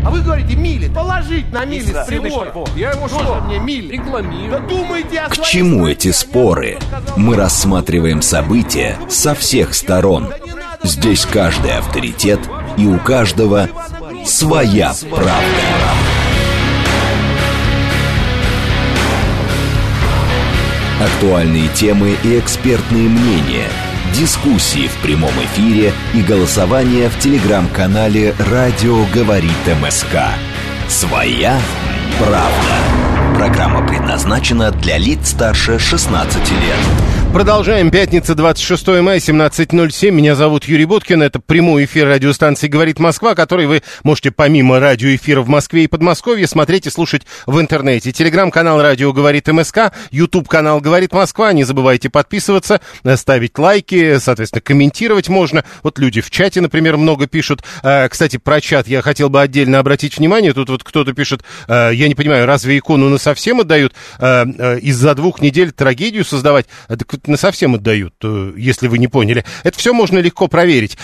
А вы говорите, мили. Положить на мили с прибора. Я ему Что мне мили? Рекламирую. Да думайте о К своей чему стране, эти а не споры? то, что сказал Мы Путин. рассматриваем события со всех сторон. Здесь каждый авторитет, и у каждого своя правда. Актуальные темы и экспертные мнения, дискуссии в прямом эфире и голосование в телеграм-канале «Радио говорит МСК». «Своя правда». Программа предназначена для лиц старше 16 лет. Продолжаем. Пятница, 26 мая, 17:07. Меня зовут Юрий Буткин. Это прямой эфир радиостанции «Говорит Москва», который вы можете помимо радиоэфира в Москве и Подмосковье смотреть и слушать в интернете. Телеграм-канал «Радио говорит МСК», YouTube-канал «Говорит Москва». Не забывайте подписываться, ставить лайки, соответственно, комментировать можно. Вот люди в чате, например, много пишут. Кстати, про чат я хотел бы отдельно обратить внимание. Тут вот кто-то пишет, я не понимаю, разве икону насовсем отдают? Из-за 2 недель трагедию создавать? Насовсем отдают, если вы не поняли. Это все можно легко проверить.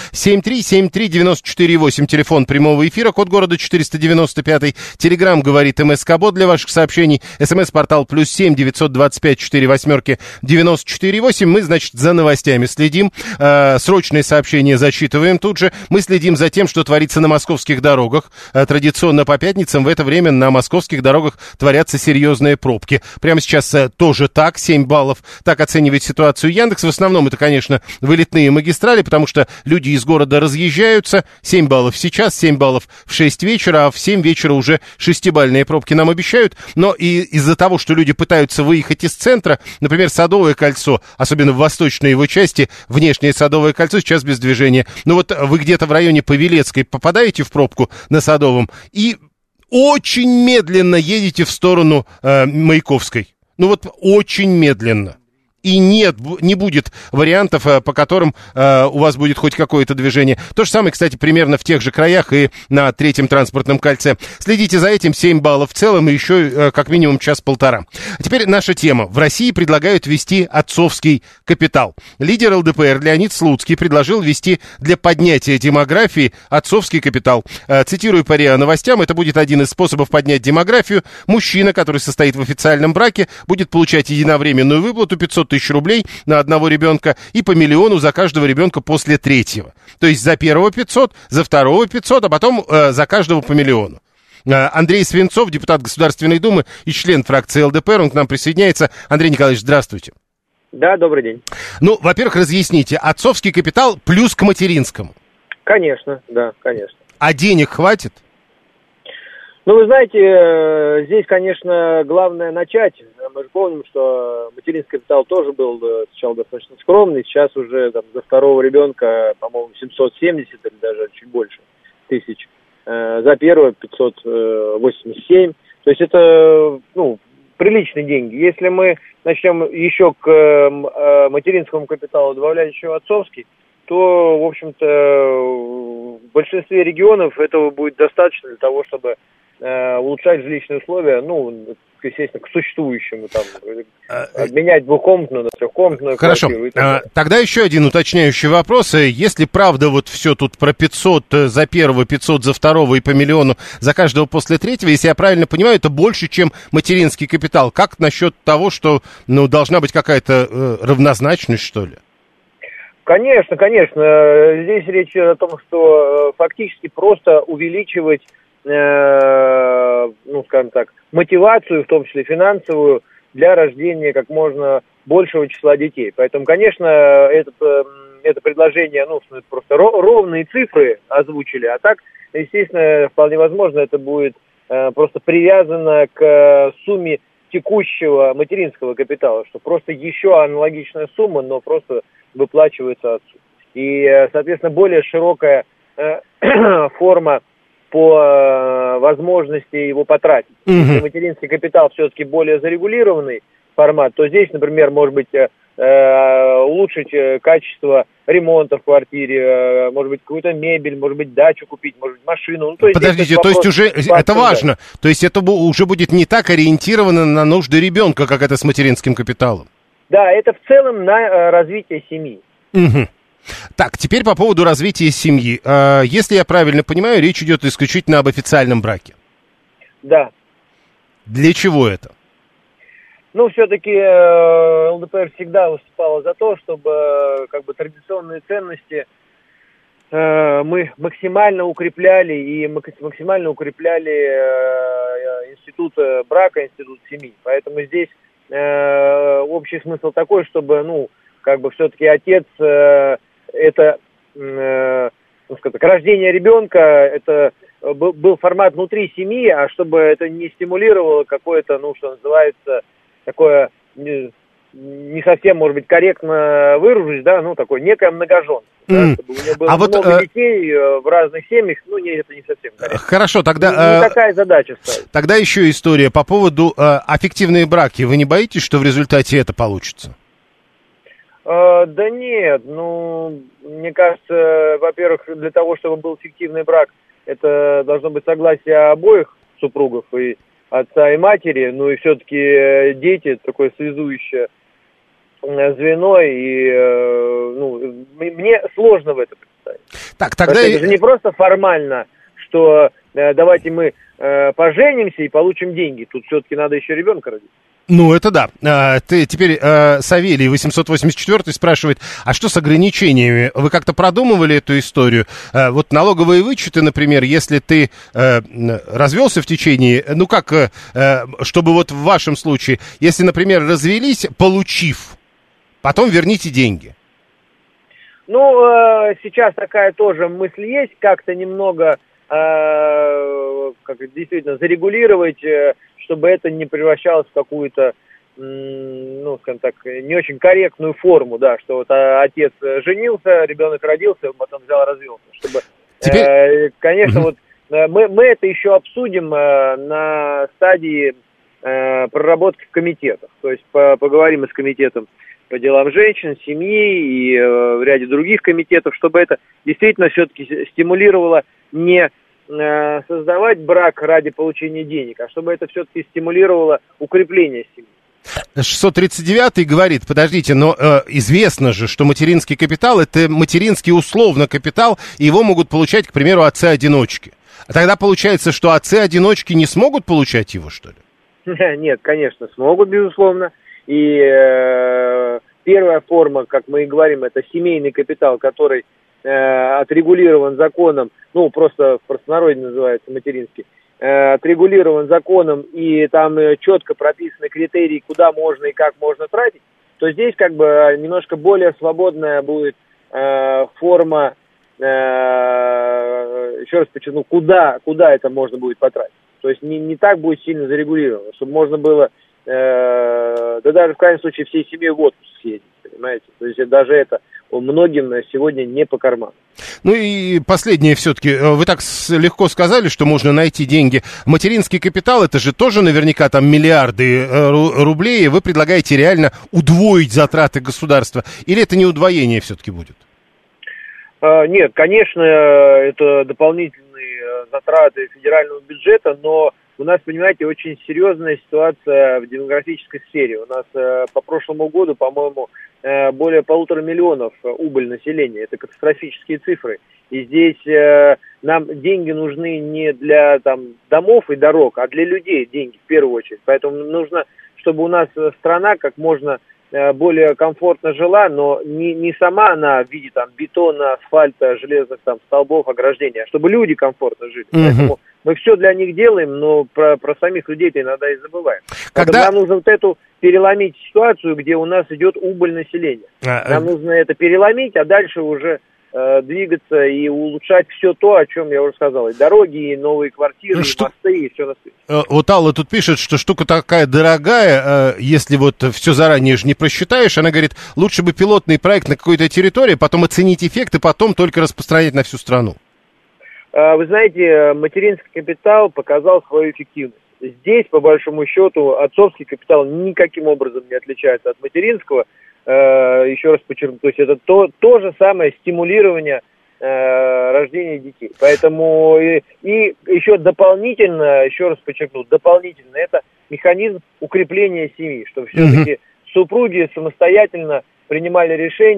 7373948, телефон прямого эфира, код города 495, телеграм говорит МСК-бот для ваших сообщений, смс-портал +7 925 48 948. Мы, значит, за новостями следим, срочные сообщения зачитываем тут же. Мы следим за тем, что творится на московских дорогах. Традиционно по пятницам в это время на московских дорогах творятся серьезные пробки. Прямо сейчас тоже так, 7 баллов. Так оценивает ситуацию Яндекс. В основном это, конечно, вылетные магистрали, потому что люди из города разъезжаются. 7 баллов сейчас, 7 баллов в 6 вечера, а в 7 вечера уже 6-бальные пробки нам обещают. Но и из-за того, что люди пытаются выехать из центра, например, Садовое кольцо, особенно в восточной его части, внешнее Садовое кольцо сейчас без движения. Ну вот вы где-то в районе Павелецкой попадаете в пробку на Садовом и очень медленно едете в сторону Маяковской. Ну вот очень медленно. И нет, не будет вариантов, по которым у вас будет хоть какое-то движение. То же самое, кстати, примерно в тех же краях и на 3-м транспортном кольце. Следите за этим, 7 баллов в целом и еще как минимум час-полтора. А теперь наша тема. В России предлагают ввести отцовский капитал. Лидер ЛДПР Леонид Слуцкий предложил ввести для поднятия демографии отцовский капитал. Цитирую по РИА Новостям, это будет один из способов поднять демографию. Мужчина, который состоит в официальном браке, будет получать единовременную выплату 500 тысяч рублей на одного ребенка и по 1 миллиону за каждого ребенка после 3-го. То есть за первого 500, за второго 500, а потом за каждого по 1 миллиону. Андрей Свинцов, депутат Государственной Думы и член фракции ЛДПР, он к нам присоединяется. Андрей Николаевич, здравствуйте. Да, добрый день. Ну, во-первых, разъясните, отцовский капитал плюс к материнскому. Конечно, да, конечно. А денег хватит? Ну, вы знаете, здесь, конечно, главное начать. Мы же помним, что материнский капитал тоже был сначала достаточно скромный, сейчас уже там, за второго ребенка, по-моему, 770 или даже чуть больше тысяч. За первого 587. То есть это, ну, приличные деньги. Если мы начнем еще к материнскому капиталу добавлять еще отцовский, то, в общем-то, в большинстве регионов этого будет достаточно для того, чтобы улучшать жилищные условия, ну, естественно, к существующему, там, обменять двухкомнатную на трехкомнатную квартиру. Хорошо. Тогда еще один уточняющий вопрос. Если правда вот все тут про 500 за первого, 500 за второго и по 1 миллиону за каждого после 3-го, если я правильно понимаю, это больше, чем материнский капитал. Как насчет того, что, ну, должна быть какая-то равнозначность, что ли? Конечно, конечно. Здесь речь о том, что фактически просто увеличивать, ну, скажем так, мотивацию, в том числе финансовую, для рождения как можно большего числа детей. Поэтому, конечно, это предложение, ну, просто ровные цифры озвучили, а так, естественно, вполне возможно, это будет просто привязано к сумме текущего материнского капитала, что просто еще аналогичная сумма, но просто выплачивается отцу. И, соответственно, более широкая форма по возможности его потратить. Если материнский капитал все-таки более зарегулированный формат, то здесь, например, может быть, улучшить качество ремонта в квартире, может быть, какую-то мебель, может быть, дачу купить, может быть, машину. Ну, то есть подождите, то есть уже это важно. То есть это уже будет не так ориентировано на нужды ребенка, как это с материнским капиталом. Да, это в целом на развитие семьи. Угу. Так, теперь по поводу развития семьи. Если я правильно понимаю, речь идет исключительно об официальном браке. Да. Для чего это? Ну, все-таки ЛДПР всегда выступала за то, чтобы как бы традиционные ценности мы максимально укрепляли институт брака, институт семьи. Поэтому здесь общий смысл такой, чтобы, ну, как бы все-таки отец это, ну, скажем так, рождение ребенка, это был формат внутри семьи, а чтобы это не стимулировало какое-то, ну, что называется, такое не совсем, может быть, корректно выражусь, да, ну, такое некое многоженство. Да, чтобы у него было много детей в разных семьях, ну, это не совсем корректно. Хорошо, тогда... Не такая задача ставит. Тогда еще история по поводу аффективные браки. Вы не боитесь, что в результате это получится? Да нет, ну, мне кажется, во-первых, для того, чтобы был фиктивный брак, это должно быть согласие обоих супругов, и отца и матери, ну и все-таки дети, такое связующее звено, и ну, мне сложно в это представить. Так, тогда... Это же не просто формально, что давайте мы поженимся и получим деньги, тут все-таки надо еще ребенка родить. Ну, это да. Теперь Савелий 884 спрашивает, а что с ограничениями? Вы как-то продумывали эту историю? Вот налоговые вычеты, например, если ты развелся в течение, ну как, чтобы вот в вашем случае, если, например, развелись, получив, потом верните деньги. Ну, сейчас такая тоже мысль есть, как-то немного, как действительно, зарегулировать, чтобы это не превращалось в какую-то, ну, скажем так, не очень корректную форму, да, что вот отец женился, ребенок родился, потом взял, развелся. Чтобы, конечно, вот мы это еще обсудим на стадии проработки в комитетах. То есть поговорим и с комитетом по делам женщин, семьи и в ряде других комитетов, чтобы это действительно все-таки стимулировало не создавать брак ради получения денег, а чтобы это все-таки стимулировало укрепление семьи. 639 говорит, подождите, но известно же, что материнский капитал — это материнский условно капитал, и его могут получать, к примеру, отцы-одиночки. А тогда получается, что отцы-одиночки не смогут получать его, что ли? Нет, конечно, смогут, безусловно. И первая форма, как мы и говорим, это семейный капитал, который отрегулирован законом, ну, просто в простонародье называется материнский, отрегулирован законом, и там четко прописаны критерии, куда можно и как можно тратить, то здесь как бы немножко более свободная будет форма, еще раз подчеркну, куда это можно будет потратить. То есть не так будет сильно зарегулировано, чтобы можно было, да даже в крайнем случае всей семьей в отпуск съездить, понимаете? То есть даже это многим сегодня не по карману. Ну и последнее все-таки. Вы так легко сказали, что можно найти деньги. Материнский капитал, это же тоже наверняка там миллиарды рублей. Вы предлагаете реально удвоить затраты государства? Или это не удвоение все-таки будет? Нет, конечно, это дополнительные затраты федерального бюджета, но у нас, понимаете, очень серьезная ситуация в демографической сфере. У нас по прошлому году, по-моему, более 1,5 миллиона убыль населения. Это катастрофические цифры. И здесь нам деньги нужны не для там домов и дорог, а для людей деньги в первую очередь. Поэтому нужно, чтобы у нас страна как можно более комфортно жила, но не сама она в виде там бетона, асфальта, железных там столбов, ограждения, а чтобы люди комфортно жили. Поэтому мы все для них делаем, но про самих людей-то иногда и забываем. Когда нам нужно вот эту переломить ситуацию, где у нас идет убыль населения. Нам нужно это переломить, а дальше уже двигаться и улучшать все то, о чем я уже сказал. И дороги, и новые квартиры, и мосты, и все на свете. Вот Алла тут пишет, что штука такая дорогая, если вот все заранее же не просчитаешь. Она говорит, лучше бы пилотный проект на какой-то территории, потом оценить эффект и потом только распространять на всю страну. Вы знаете, материнский капитал показал свою эффективность. Здесь, по большому счету, отцовский капитал никаким образом не отличается от материнского. Еще раз подчеркну, то есть это то же самое стимулирование рождения детей. Поэтому и еще дополнительно, еще раз подчеркну, дополнительно это механизм укрепления семьи, чтобы все-таки супруги самостоятельно принимали решения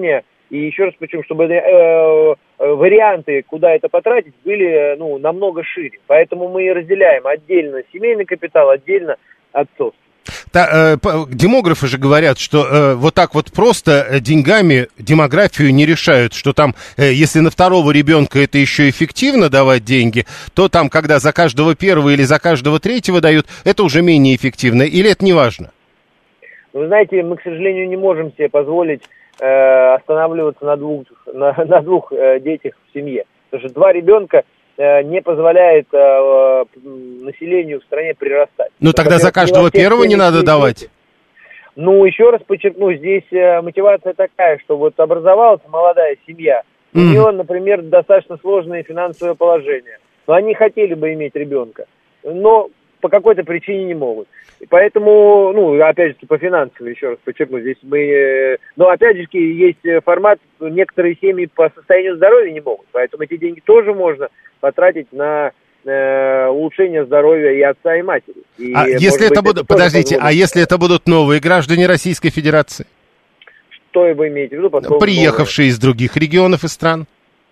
И еще раз почему, чтобы варианты, куда это потратить, были намного шире. Поэтому мы и разделяем отдельно семейный капитал, отдельно отцовский. Демографы же говорят, что вот так вот просто деньгами демографию не решают, что там, если на второго ребенка это еще эффективно давать деньги, то там, когда за каждого первого или за каждого третьего дают, это уже менее эффективно, или это не важно? Вы знаете, мы, к сожалению, не можем себе позволить останавливаться на двух детях в семье, потому что 2 ребенка не позволяет населению в стране прирастать. Ну, тогда за каждого первого не надо давать? Ну, еще раз подчеркну, здесь мотивация такая, что вот образовалась молодая семья, у нее, например, достаточно сложное финансовое положение, но они хотели бы иметь ребенка, но по какой-то причине не могут. И поэтому, опять же, по финансовой, еще раз подчеркну, здесь мы... Но, опять же, есть формат, некоторые семьи по состоянию здоровья не могут, поэтому эти деньги тоже можно потратить на улучшение здоровья и отца, и матери. И, если это будут... Подождите, а если это будут новые граждане Российской Федерации? Что вы имеете в виду? Приехавшие из других регионов и стран?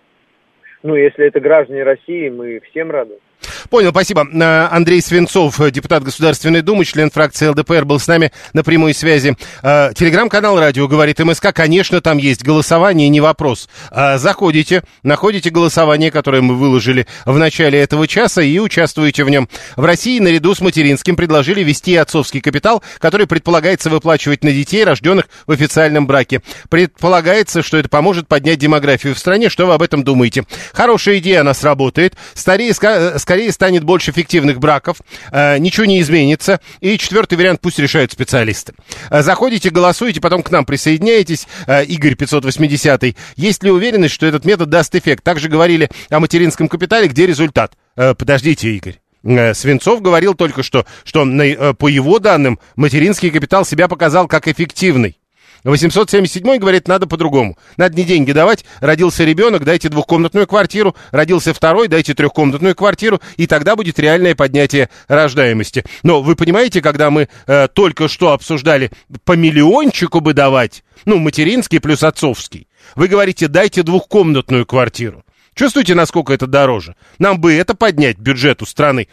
Если это граждане России, мы всем рады. Понял, спасибо. Андрей Свинцов, депутат Государственной Думы, член фракции ЛДПР, был с нами на прямой связи. Телеграм-канал «Радио говорит МСК», конечно, там есть голосование, не вопрос. Заходите, находите голосование, которое мы выложили в начале этого часа, и участвуете в нем. В России наряду с материнским предложили ввести отцовский капитал, который предполагается выплачивать на детей, рожденных в официальном браке. Предполагается, что это поможет поднять демографию в стране. Что вы об этом думаете? Хорошая идея, она сработает. Скорее станет больше фиктивных браков, ничего не изменится. И 4-й вариант пусть решают специалисты. Заходите, голосуете, потом к нам присоединяетесь. Игорь 580. Есть ли уверенность, что этот метод даст эффект? Также говорили о материнском капитале, где результат? Подождите, Игорь. Свинцов говорил только что по его данным материнский капитал себя показал как эффективный. 877 говорит, надо по-другому. Надо не деньги давать. Родился ребенок, дайте 2-комнатную квартиру. Родился второй, дайте 3-комнатную квартиру. И тогда будет реальное поднятие рождаемости. Но вы понимаете, когда мы только что обсуждали по миллиончику бы давать, материнский плюс отцовский, вы говорите, дайте 2-комнатную квартиру. Чувствуете, насколько это дороже? Нам бы это поднять бюджету страны.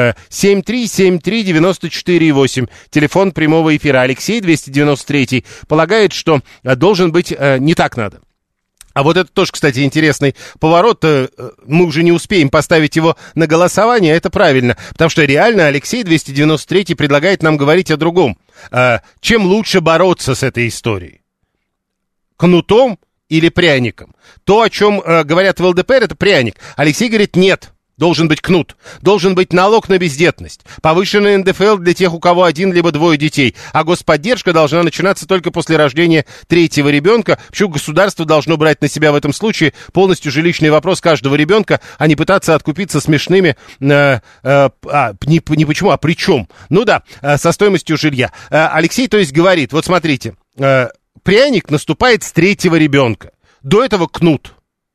7373948. Телефон прямого эфира. Алексей 293 полагает, что должен быть не так надо. А вот это тоже, кстати, интересный поворот. Мы уже не успеем поставить его на голосование, это правильно. Потому что реально Алексей 293 предлагает нам говорить о другом. Чем лучше бороться с этой историей? Кнутом или пряником? То, о чем говорят в ЛДПР, это пряник. Алексей говорит, нет, должен быть кнут. Должен быть налог на бездетность. Повышенный НДФЛ для тех, у кого 1 либо 2 детей. А господдержка должна начинаться только после рождения 3-го ребенка. Почему государство должно брать на себя в этом случае полностью жилищный вопрос каждого ребенка, а не пытаться откупиться смешными... не почему, а при чем? Со стоимостью жилья. Алексей, то есть, говорит, вот смотрите... Пряник наступает с 3-го ребенка. До этого кнут.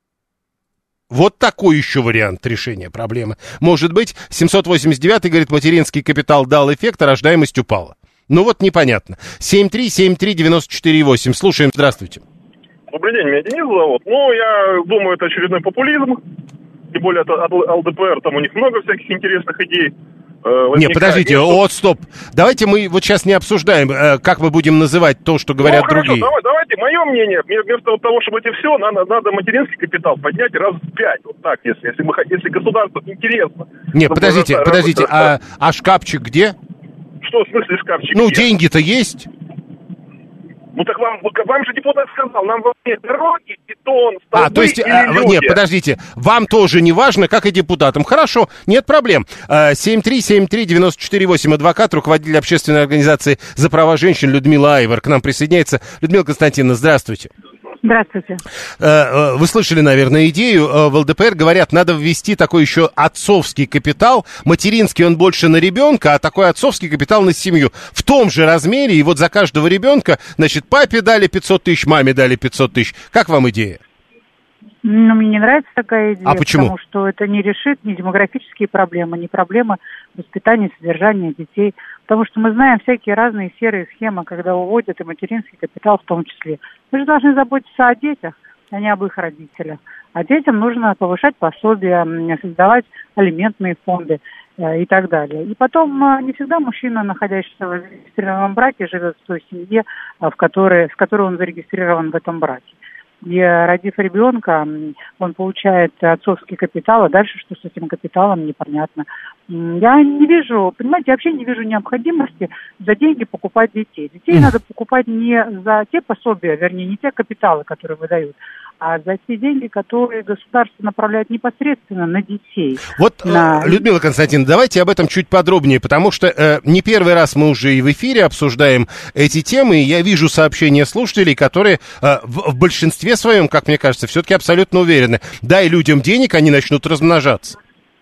Вот такой еще вариант решения проблемы. Может быть, 789 говорит, материнский капитал дал эффект, а рождаемость упала. Непонятно. 7373948. Слушаем, здравствуйте. Добрый день, меня Денис зовут. Я думаю, это очередной популизм. Тем более, от ЛДПР, там у них много всяких интересных идей. Не, подождите, стоп. Давайте мы вот сейчас не обсуждаем, как мы будем называть то, что говорят другие. Хорошо, давайте, мое мнение, вместо того, чтобы это все, надо материнский капитал поднять раз в 5. Вот так, если государству интересно. Не, подождите, а шкафчик где? Что в смысле шкафчик? Деньги-то есть. Так вам же депутат сказал, нам важны дороги, бетон, столбы Нет, подождите, вам тоже не важно, как и депутатам. Хорошо, нет проблем. 7373948, адвокат, руководитель общественной организации «За права женщин» Людмила Айвар к нам присоединяется. Людмила Константиновна, здравствуйте. Здравствуйте. Вы слышали, наверное, идею. В ЛДПР говорят, надо ввести такой еще отцовский капитал. Материнский он больше на ребенка, а такой отцовский капитал на семью. В том же размере, и вот за каждого ребенка, папе дали 500 тысяч, маме дали 500 тысяч. Как вам идея? Мне не нравится такая идея. А почему? Потому что это не решит ни демографические проблемы, ни проблемы воспитания, содержания детей. Потому что мы знаем всякие разные серые схемы, когда уводят и материнский капитал в том числе. Мы же должны заботиться о детях, а не об их родителях. А детям нужно повышать пособия, создавать алиментные фонды и так далее. И потом не всегда мужчина, находящийся в зарегистрированном браке, живет в той семье, с которой он зарегистрирован в этом браке. И родив ребенка, он получает отцовский капитал, а дальше что с этим капиталом, непонятно. Я не вижу, понимаете, я вообще не вижу необходимости за деньги покупать детей. Детей надо покупать не за те пособия, вернее, не те капиталы, которые выдают, а за те деньги, которые государство направляет непосредственно на детей. Вот, Людмила Константиновна, давайте об этом чуть подробнее, потому что не первый раз мы уже и в эфире обсуждаем эти темы, и я вижу сообщения слушателей, которые в большинстве своем, как мне кажется, все-таки абсолютно уверены. Дай людям денег, они начнут размножаться.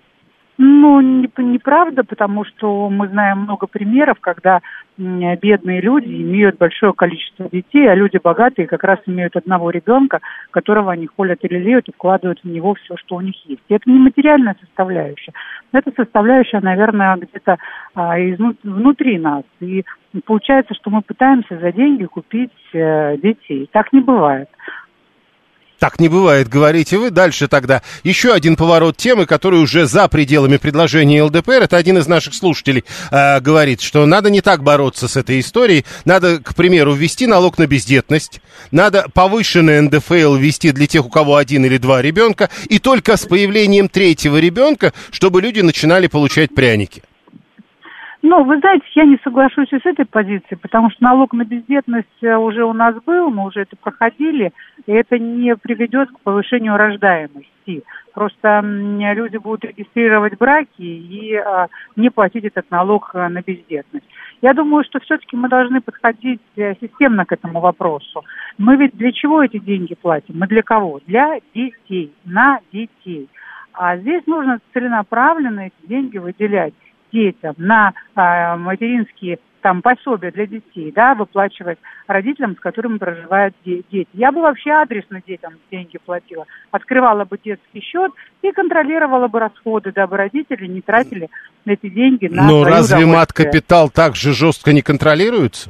Ну, неправда, потому что мы знаем много примеров, когда бедные люди имеют большое количество детей, а люди богатые как раз имеют одного ребенка, которого они холят и лелеют и вкладывают в него все, что у них есть. И это не материальная составляющая. Это составляющая, наверное, где-то внутри нас. И получается, что мы пытаемся за деньги купить детей. Так не бывает. Так не бывает, говорите вы. Дальше тогда еще один поворот темы, который уже за пределами предложения ЛДПР. Это один из наших слушателей говорит, что надо не так бороться с этой историей. Надо, к примеру, ввести налог на бездетность. Надо повышенный НДФЛ ввести для тех, у кого 1 или 2 ребенка. И только с появлением 3-го ребенка, чтобы люди начинали получать пряники. Ну, вы знаете, я не соглашусь и с этой позицией, потому что налог на бездетность уже у нас был, мы уже это проходили, и это не приведет к повышению рождаемости. Просто люди будут регистрировать браки и не платить этот налог на бездетность. Я думаю, что все-таки мы должны подходить системно к этому вопросу. Мы ведь для чего эти деньги платим? Мы для кого? Для детей, на детей. А здесь нужно целенаправленно эти деньги выделять детям на материнские пособия для детей, да, выплачивать родителям, с которыми проживают дети. Я бы вообще адресно детям деньги платила, открывала бы детский счет и контролировала бы расходы, дабы родители не тратили эти деньги на свое удовольствие. Но разве мат-капитал так же жестко не контролируется?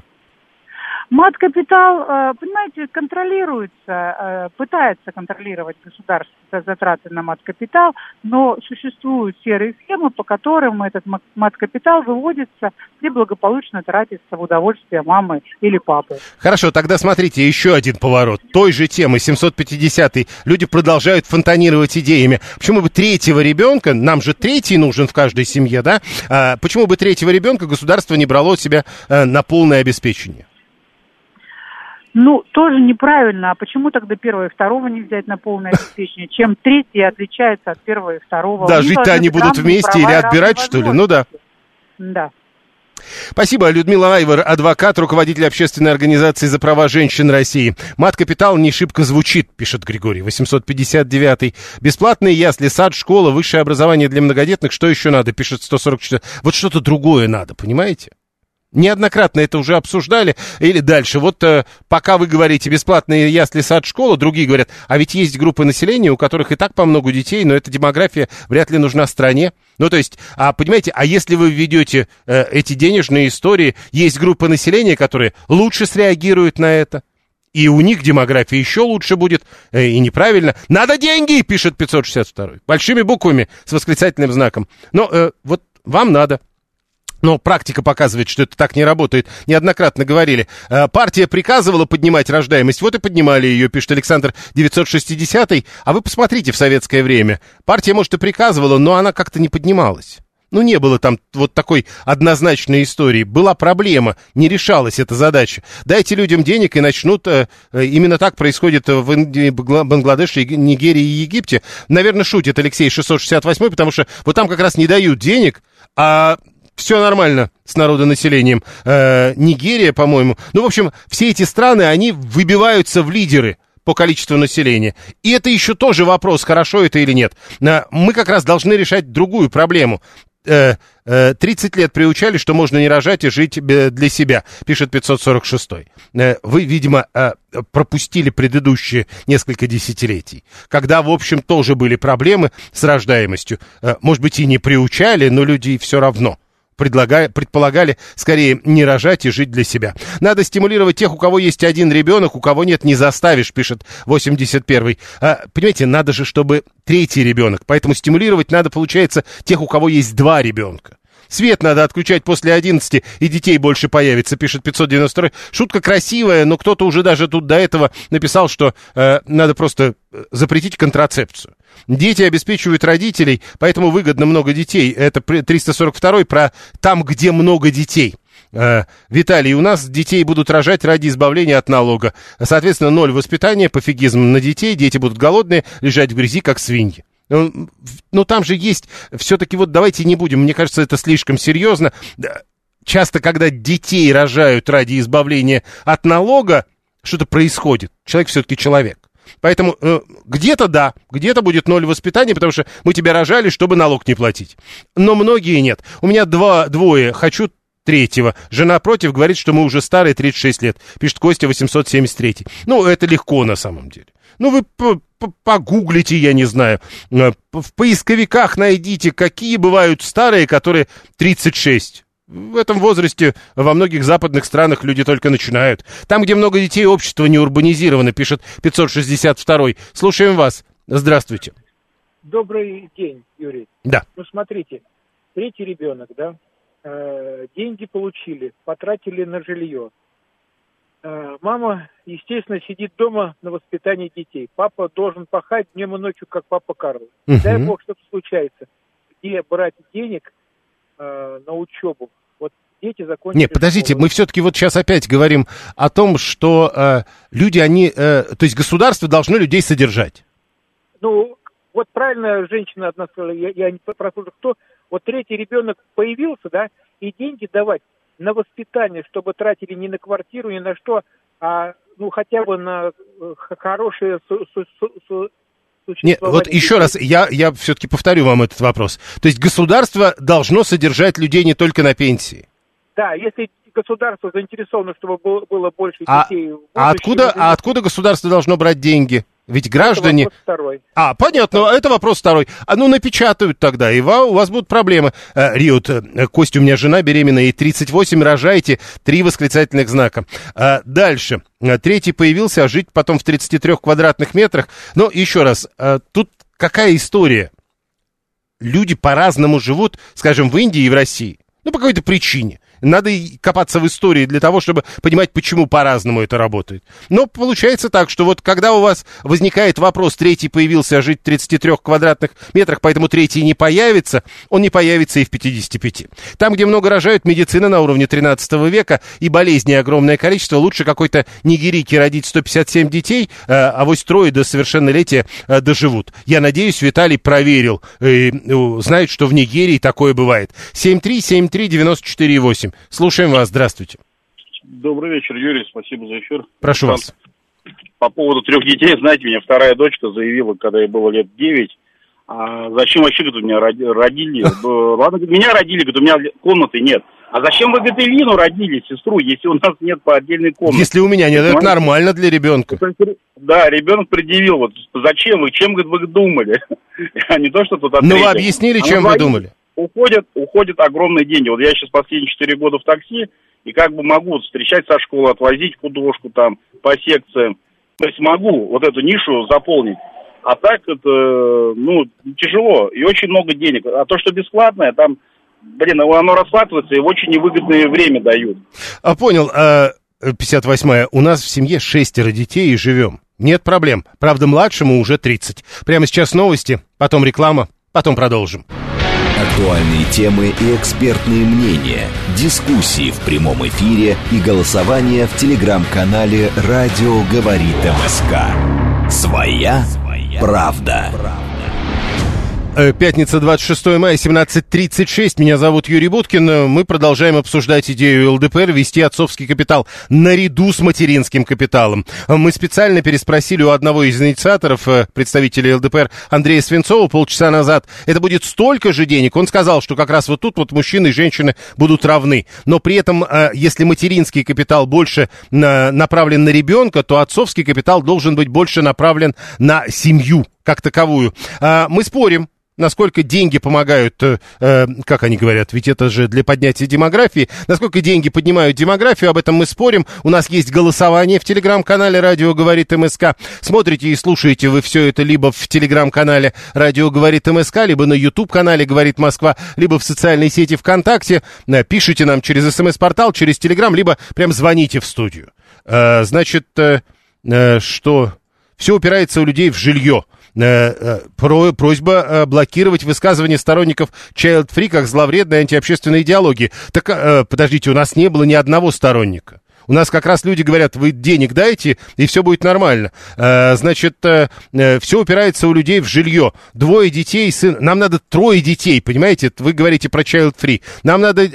Мат-капитал, понимаете, контролируется, пытается контролировать государство затраты на мат-капитал, но существуют серые схемы, по которым этот мат-капитал выводится и благополучно тратится в удовольствие мамы или папы. Хорошо, тогда смотрите, еще один поворот той же темы, 750-й. Люди продолжают фонтанировать идеями. Почему бы 3-го ребенка, нам же 3-й нужен в каждой семье, да? Почему бы 3-го ребенка государство не брало себя на полное обеспечение? Ну, тоже неправильно. А почему тогда 1-го и 2-го не взять на полное обеспечение? Чем 3-й отличается от 1-го и 2-го? Да, жить-то они будут вместе или отбирать, что ли? Ну да. Да. Спасибо. Людмила Айвар, адвокат, руководитель общественной организации «За права женщин России». Мат-капитал не шибко звучит, пишет Григорий, 859-й. Бесплатные ясли, сад, школа, высшее образование для многодетных. Что еще надо, пишет 144. Вот что-то другое надо, понимаете? Неоднократно это уже обсуждали. Или дальше. Вот пока вы говорите бесплатные ясли, сад, школа, другие говорят, а ведь есть группы населения, у которых и так по много детей, но эта демография вряд ли нужна стране. Ну, то есть, понимаете, а если вы введете эти денежные истории, есть группы населения, которые лучше среагируют на это, и у них демография еще лучше будет, и неправильно. Надо деньги, пишет 562-й. Большими буквами, с восклицательным знаком. Но вот вам надо. Но практика показывает, что это так не работает. Неоднократно говорили. Партия приказывала поднимать рождаемость, вот и поднимали ее, пишет Александр 960-й. А вы посмотрите в советское время. Партия, может, и приказывала, но она как-то не поднималась. Ну, не было там вот такой однозначной истории. Была проблема, не решалась эта задача. Дайте людям денег и начнут... Именно так происходит в Индии, Бангладеше, Нигерии и Египте. Наверное, шутит Алексей 668-й, потому что вот там как раз не дают денег, а... Все нормально с народонаселением. Нигерия, по-моему. Ну, в общем, все эти страны, они выбиваются в лидеры по количеству населения. И это еще тоже вопрос, хорошо это или нет. Мы как раз должны решать другую проблему. 30 лет приучали, что можно не рожать и жить для себя, пишет 546-й. Вы, видимо, пропустили предыдущие несколько десятилетий, когда, в общем, тоже были проблемы с рождаемостью. Может быть, и не приучали, но люди все равно предполагали скорее не рожать и жить для себя. Надо стимулировать тех, у кого есть один ребенок, у кого нет, не заставишь, пишет 81-й. Понимаете, надо же, чтобы третий ребенок. Поэтому стимулировать надо, получается, тех, у кого есть два ребенка. Свет надо отключать после 11, и детей больше появится, пишет 592. Шутка красивая, но кто-то уже даже тут до этого написал, что надо просто запретить контрацепцию. Дети обеспечивают родителей, поэтому выгодно много детей. Это 342 про там, где много детей. Виталий, у нас детей будут рожать ради избавления от налога. Соответственно, 0 воспитания, пофигизм на детей, дети будут голодные, лежать в грязи, как свиньи. Но там же есть, все-таки вот давайте не будем, мне кажется, это слишком серьезно. Часто, когда детей рожают ради избавления от налога, что-то происходит. Человек все-таки человек. Поэтому где-то да, где-то будет 0 воспитания, потому что мы тебя рожали, чтобы налог не платить. Но многие нет. У меня двое, хочу третьего. Жена против, говорит, что мы уже старые, 36 лет. Пишет Костя 873. Ну, это легко на самом деле. Ну, вы погуглите, я не знаю, в поисковиках найдите, какие бывают старые, которые 36. В этом возрасте во многих западных странах люди только начинают. Там, где много детей, общество не урбанизировано, пишет 562. Слушаем вас. Здравствуйте. Добрый день, Юрий. Да. Ну, смотрите, третий ребенок, да, деньги получили, потратили на жилье. Мама, естественно, сидит дома на воспитании детей. Папа должен пахать днем и ночью, как папа Карл. Дай бог, что-то случается. Где брать денег на учебу? Вот дети закончили... Нет, подождите, школу. мы все-таки вот сейчас опять говорим о том, что люди, они... то есть государство должно людей содержать. Ну, вот правильно женщина одна сказала, я не прослушал, кто... Вот третий ребенок появился, да, и деньги давать на воспитание, чтобы тратили не на квартиру, ни на что, а ну хотя бы на хорошее существование. Нет, вот еще раз, я все-таки повторю вам этот вопрос. То есть государство должно содержать людей не только на пенсии. Да, если государство заинтересовано, чтобы было больше детей. Откуда государство должно брать деньги? Ведь граждане... Это вопрос второй. Понятно, это вопрос второй. Напечатают тогда, и у вас будут проблемы. Риот, Костя, у меня жена беременная, ей 38, рожайте, 3 восклицательных знака. Дальше. Третий появился, а жить потом в 33 квадратных метрах. Но еще раз, тут какая история? Люди по-разному живут, скажем, в Индии и в России. Ну, по какой-то причине. Надо копаться в истории для того, чтобы понимать, почему по-разному это работает. Но получается так, что вот когда у вас возникает вопрос, третий появился, а жить в 33 квадратных метрах, поэтому третий не появится, он не появится и в 55. Там, где много рожают, медицина на уровне 13 века и болезней огромное количество, лучше какой-то нигерийке родить 157 детей, авось трое до совершеннолетия доживут. Я надеюсь, Виталий проверил и знает, что в Нигерии такое бывает. 7373948. Слушаем вас, здравствуйте. Добрый вечер, Юрий, спасибо за эфир. Прошу вас. По поводу 3 детей, знаете, меня вторая дочка заявила, когда ей было лет 9, зачем вообще, говорит, меня родили? Ладно, меня родили, говорит, у меня комнаты нет. А зачем вы, говорит, Элину родили, сестру, если у нас нет по отдельной комнате? Если у меня нет, это нормально для ребенка. Да, ребенок предъявил, вот зачем вы, чем, говорит, вы думали? А не то, что тут ответили. Ну, вы объяснили, чем вы думали? Уходят огромные деньги. Вот я сейчас последние 4 года в такси, и как бы могу встречать со школы, отвозить художку там по секциям. То есть могу вот эту нишу заполнить. А так это, тяжело. И очень много денег. А то, что бесплатное, там, оно раскладывается и в очень невыгодное время дают. Понял. 58-я. У нас в семье 6 детей и живем. Нет проблем. Правда, младшему уже 30. Прямо сейчас новости, потом реклама, потом продолжим. Актуальные темы и экспертные мнения, дискуссии в прямом эфире и голосование в телеграм-канале «Радио говорит МСК». Своя правда. Пятница, 26 мая, 17:36. Меня зовут Юрий Буткин. Мы продолжаем обсуждать идею ЛДПР ввести отцовский капитал наряду с материнским капиталом. Мы специально переспросили у одного из инициаторов, представителей ЛДПР, Андрея Свинцова, полчаса назад. Это будет столько же денег. Он сказал, что как раз вот тут вот мужчины и женщины будут равны. Но при этом, если материнский капитал больше направлен на ребенка, то отцовский капитал должен быть больше направлен на семью как таковую. Мы спорим. насколько деньги помогают, как они говорят, ведь это же для поднятия демографии, насколько деньги поднимают демографию, об этом мы спорим. У нас есть голосование в телеграм-канале «Радио говорит МСК». Смотрите и слушаете вы все это либо в телеграм-канале «Радио говорит МСК», либо на YouTube-канале «Говорит Москва», либо в социальной сети ВКонтакте. Пишите нам через СМС-портал, через Телеграм, либо прям звоните в студию. Значит, что все упирается у людей в жилье. Просьба блокировать высказывания сторонников Child Free как зловредной антиобщественной идеологии. Так, подождите, у нас не было ни одного сторонника. У нас как раз люди говорят, вы денег дайте, и все будет нормально. Значит, все упирается у людей в жилье. 2 детей, сын. Нам надо 3 детей, понимаете? Вы говорите про Child Free. Нам надо,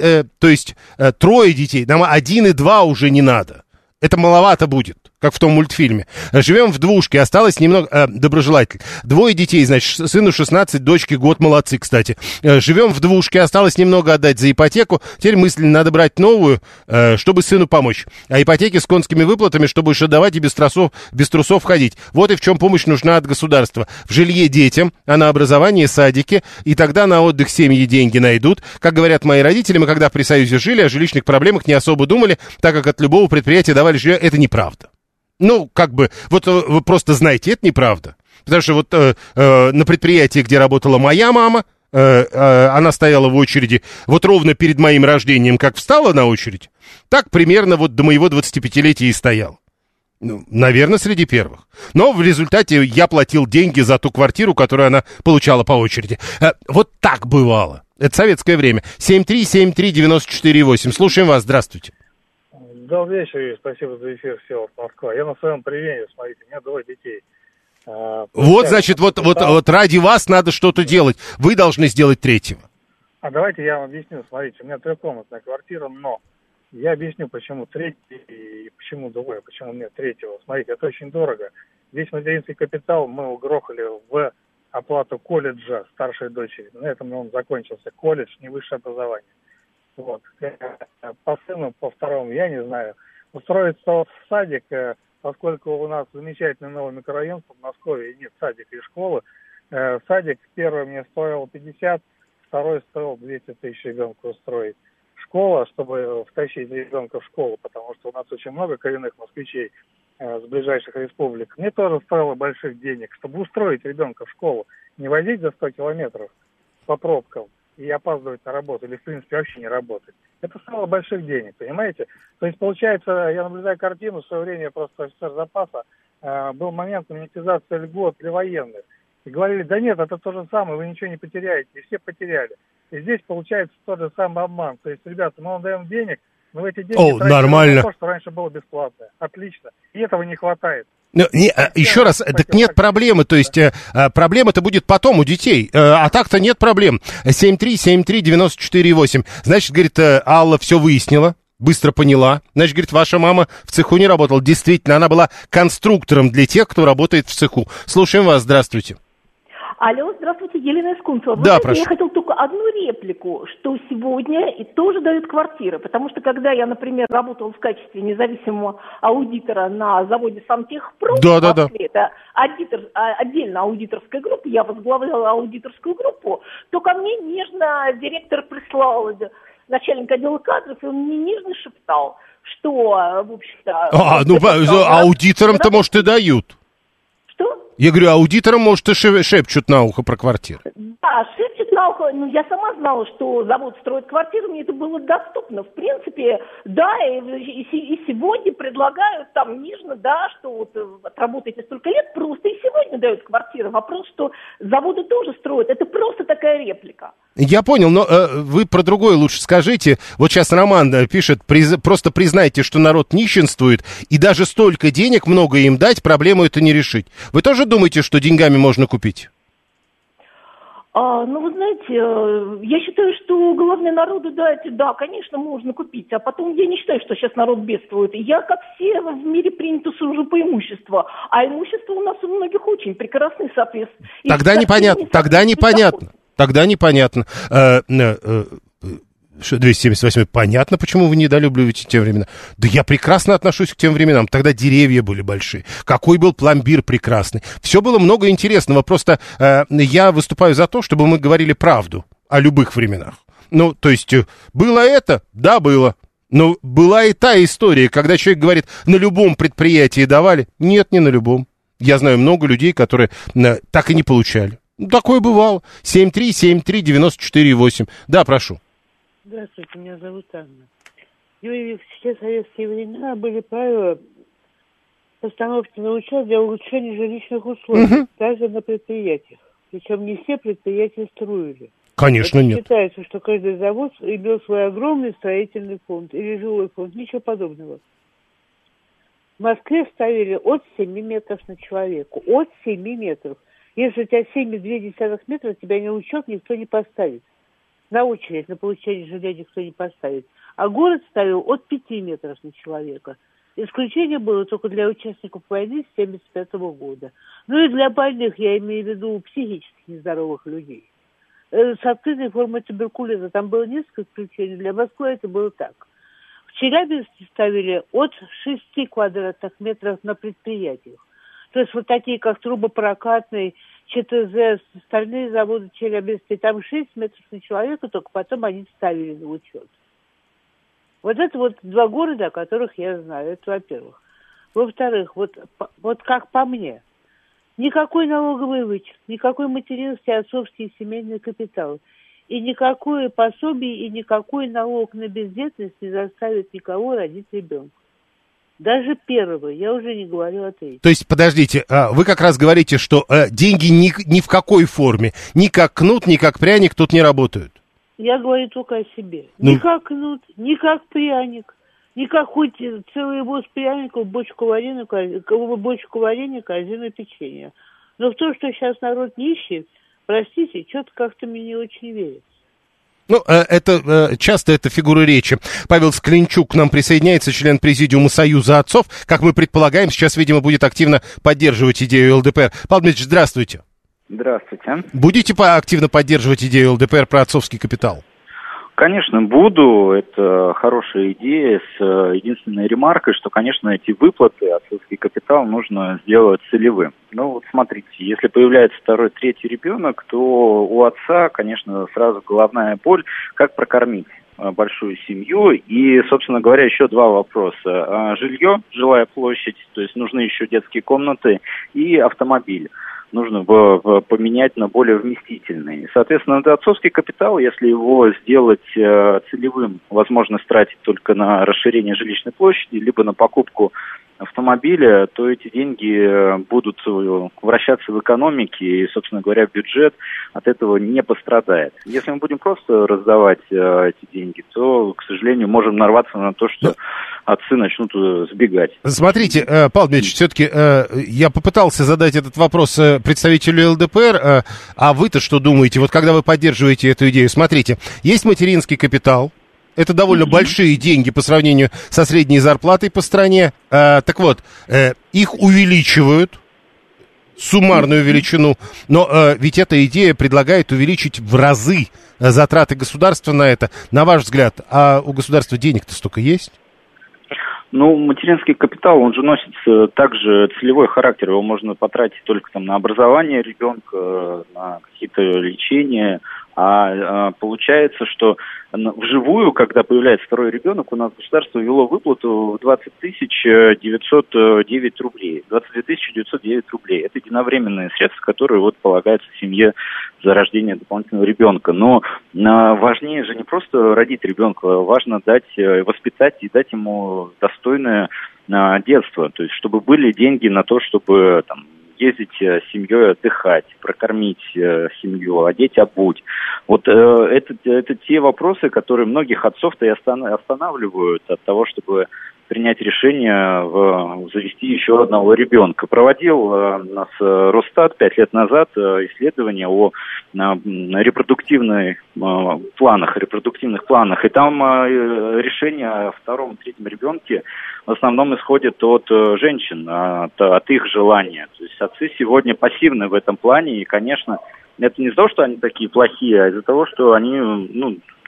3 детей. Нам 1 и 2 уже не надо. Это маловато будет, как в том мультфильме. Живем в двушке, осталось немного... доброжелатель. 2 детей, значит, сыну 16, дочке год, молодцы, кстати. Живем в двушке, осталось немного отдать за ипотеку. Теперь мысленно надо брать новую, чтобы сыну помочь. А ипотеки с конскими выплатами, чтобы уж отдавать и без трусов ходить. Вот и в чем помощь нужна от государства. В жилье детям, а на образование садики. И тогда на отдых семьи деньги найдут. Как говорят мои родители, мы когда при Союзе жили, о жилищных проблемах не особо думали, так как от любого предприятия давали жилье. Это неправда. Ну, как бы, вот вы просто знаете, это неправда. Потому что вот на предприятии, где работала моя мама, она стояла в очереди вот ровно перед моим рождением, как встала на очередь, так примерно вот до моего 25-летия и стоял. Ну, наверное, среди первых. Но в результате я платил деньги за ту квартиру, которую она получала по очереди. Вот так бывало. Это советское время. 7373948. Слушаем вас. Здравствуйте. Добрый вечер, и спасибо за эфир, Всеволод, Москва. Я на своем примере, смотрите, у меня 2 детей. Вот, значит, вот ради вас надо что-то делать. Вы должны сделать 3-го. Давайте я вам объясню. Смотрите, у меня 3-комнатная квартира, но я объясню, почему 3 и почему 2, почему нет 3-го. Смотрите, это очень дорого. Весь материнский капитал мы угрохали в оплату колледжа старшей дочери. На этом он закончился. Колледж, не высшее образование. Вот. По сыну, по 2-му, я не знаю. Устроиться в садик, поскольку у нас замечательный новый микрорайон в Подмосковье, нет садика и школы. Садик первый мне стоил 50, 2-й стоил 200 тысяч ребенка устроить. Школа, чтобы втащить ребенка в школу, потому что у нас очень много коренных москвичей с ближайших республик, мне тоже стоило больших денег, чтобы устроить ребенка в школу, не возить за 100 километров по пробкам и опаздывать на работу, или, в принципе, вообще не работать. Это стоило больших денег, понимаете? То есть, получается, я наблюдаю картину, в свое время просто офицер запаса, был момент монетизации льгот для военных. И говорили, да нет, это то же самое, вы ничего не потеряете. И все потеряли. И здесь получается тот же самый обман. То есть, ребята, мы вам даем денег, но эти деньги тратим на то, что раньше было бесплатно. Отлично. И этого не хватает. Еще раз, так нет проблемы, то есть проблема-то будет потом у детей, а так-то нет проблем. 7373948. Значит, говорит, Алла все выяснила, быстро поняла. Значит, говорит, ваша мама в цеху не работала. Действительно, она была конструктором для тех, кто работает в цеху. Слушаем вас, здравствуйте. Алло, здравствуйте, Елена из Кунцево. Да, прошу. Я хотела только одну реплику, что сегодня и тоже дают квартиры, потому что когда я, например, работала в качестве независимого аудитора на заводе Сантехпром в Москве, это отдельно аудиторская группа, я возглавляла аудиторскую группу, то ко мне нежно директор прислал начальник отдела кадров, и он мне нежно шептал, что, в общем-то... Аудиторам-то, может, и дают. Что? Я говорю, аудиторам, может, и шепчут на ухо про квартиры. Да, шепчут на ухо. Ну, я сама знала, что завод строит квартиру, мне это было доступно. В принципе, да, и сегодня предлагают там нежно, да, что вот отработаете столько лет, просто и сегодня дают квартиры. Вопрос, что заводы тоже строят, это просто такая реплика. Я понял, но вы про другое лучше скажите. Вот сейчас Роман пишет, просто признайте, что народ нищенствует, и даже столько денег много им дать, проблему это не решить. Вы тоже думаете, что деньгами можно купить? Ну, вы знаете, я считаю, что главное народу дать, да, конечно, можно купить, а потом я не считаю, что сейчас народ бедствует. Я, как все в мире, принято сужу по имуществу, а имущество у нас у многих очень прекрасное, соответственно. Что 278? Понятно, почему вы недолюбливаете те времена. Да я прекрасно отношусь к тем временам. Тогда деревья были большие. Какой был пломбир прекрасный. Все было много интересного. Просто я выступаю за то, чтобы мы говорили правду о любых временах. Ну, то есть, было это? Да, было. Но была и та история, когда человек говорит, на любом предприятии давали. Нет, не на любом. Я знаю много людей, которые так и не получали. Такое бывало. 7373948. Да, прошу. Здравствуйте, меня зовут Анна. В все советские времена были правила постановки на учет для улучшения жилищных условий, даже на предприятиях. Причем не все предприятия строили. Конечно, нет. Считается, что каждый завод имел свой огромный строительный фонд или жилой фонд, ничего подобного. В Москве ставили от 7 метров на человека. От 7 метров. Если у тебя 7,2 метра, тебя на учет никто не поставит. На очередь на получение жилья никто не поставит. А город ставил от 5 метров на человека. Исключение было только для участников войны с 1975 года. Ну и для больных, я имею в виду психически нездоровых людей. С открытой формой туберкулеза там было несколько исключений. Для Москвы это было так. В Челябинске ставили от 6 квадратных метров на предприятиях. То есть вот такие, как трубопрокатный, ЧТЗ, остальные заводы Челябинска, там 6 метров на человека, только потом они ставили на учет. Вот это вот два города, о которых я знаю, это во-первых. Во-вторых, вот как по мне, никакой налоговый вычет, никакой материнский, отцовский и семейный капитал, и никакое пособие, и никакой налог на бездетность не заставит никого родить ребенка. Даже первого, я уже не говорю о третьем. То есть, подождите, вы как раз говорите, что деньги ни в какой форме, ни как кнут, ни как пряник тут не работают. Я говорю только о себе. Ни как кнут, ни как пряник, ни как хоть целый воз пряников, бочку варенья, корзину печенья. Но в то, что сейчас народ нищий, простите, что-то как-то мне не очень верится. Ну, часто это фигура речи. Павел Склинчук к нам присоединяется, член Президиума Союза отцов. Как мы предполагаем, сейчас, видимо, будет активно поддерживать идею ЛДПР. Павел Дмитриевич, здравствуйте. Здравствуйте. Будете активно поддерживать идею ЛДПР про отцовский капитал? Конечно, буду. Это хорошая идея с единственной ремаркой, что, конечно, эти выплаты, отцовский капитал, нужно сделать целевым. Ну, вот смотрите, если появляется второй, третий ребенок, то у отца, конечно, сразу головная боль, как прокормить большую семью. И, собственно говоря, еще два вопроса. Жилье, жилая площадь, то есть нужны еще детские комнаты, и автомобиль нужно поменять на более вместительный. Соответственно, это отцовский капитал, если его сделать целевым, возможность тратить только на расширение жилищной площади, либо на покупку автомобиля, то эти деньги будут вращаться в экономике, и, собственно говоря, бюджет от этого не пострадает. Если мы будем просто раздавать эти деньги, то, к сожалению, можем нарваться на то, что отцы начнут сбегать. Смотрите, Павел Дмитриевич, все-таки я попытался задать этот вопрос представителю ЛДПР, а вы-то что думаете, вот когда вы поддерживаете эту идею? Смотрите, есть материнский капитал. Это довольно большие деньги по сравнению со средней зарплатой по стране. Так вот, их увеличивают, суммарную величину, но ведь эта идея предлагает увеличить в разы затраты государства на это. На ваш взгляд, а у государства денег-то столько есть? Ну, материнский капитал, он же носит также целевой характер. Его можно потратить только там на образование ребенка, на какие-то лечения. А получается, что вживую, когда появляется второй ребенок, у нас государство ввело выплату в 20 909 рублей. 22 909 рублей. Это единовременные средства, которые вот полагаются семье за рождение дополнительного ребенка. Но важнее же не просто родить ребенка, важно воспитать и дать ему достойное детство. То есть, чтобы были деньги на то, чтобы там ездить с семьей отдыхать, прокормить семью, одеть, обуть. Вот это те вопросы, которые многих отцов-то и останавливают от того, чтобы принять решение завести еще одного ребенка. Проводил у нас Росстат 5 лет назад исследование о репродуктивных планах. И там решение о втором, третьем ребенке в основном исходит от женщин, от их желания. То есть отцы сегодня пассивны в этом плане, и, конечно, это не из-за того, что они такие плохие, а из-за того, что они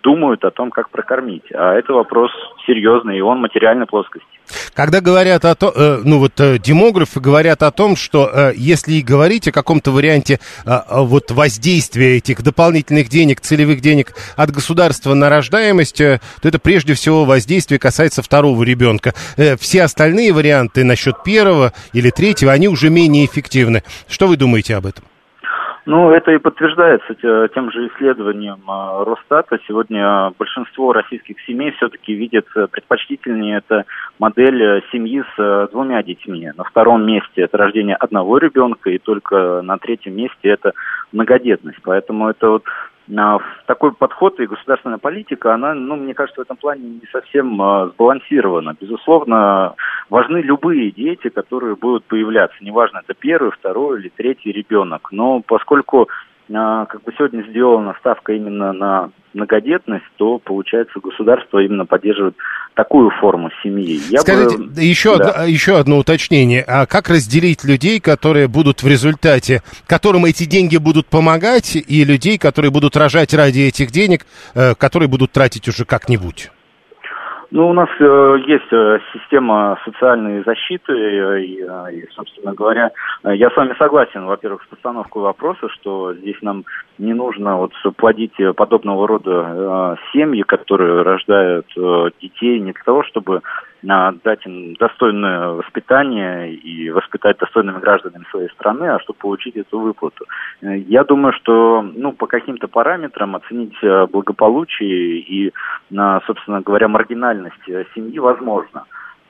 думают о том, как прокормить. А это вопрос серьезный, и он материальной плоскости. Когда говорят о том, демографы говорят о том, что если и говорить о каком-то варианте воздействия этих дополнительных денег, целевых денег от государства на рождаемость, то это прежде всего воздействие касается второго ребенка. Все остальные варианты насчет первого или третьего, они уже менее эффективны. Что вы думаете об этом? Ну, это и подтверждается тем же исследованием Росстата. Сегодня большинство российских семей все-таки видят предпочтительнее это модель семьи с 2 детьми. На втором месте это рождение одного ребенка, и только на третьем месте это многодетность. Поэтому это такой подход и государственная политика, она, мне кажется, в этом плане не совсем сбалансирована. Безусловно, важны любые дети, которые будут появляться. Неважно, это первый, второй или третий ребенок. Но поскольку сегодня сделана ставка именно на многодетность, то, получается, государство именно поддерживает такую форму семьи. Скажите, еще одно уточнение. А как разделить людей, которые будут в результате, которым эти деньги будут помогать, и людей, которые будут рожать ради этих денег, которые будут тратить уже как-нибудь? У нас есть система социальной защиты, и, собственно говоря, я с вами согласен, во-первых, с постановкой вопроса, что здесь нам не нужно плодить подобного рода семьи, которые рождают детей не для того, чтобы дать им достойное воспитание и воспитать достойными гражданами своей страны, а чтобы получить эту выплату. Я думаю, что по каким-то параметрам оценить благополучие и, собственно говоря, маргинальность семьи возможно.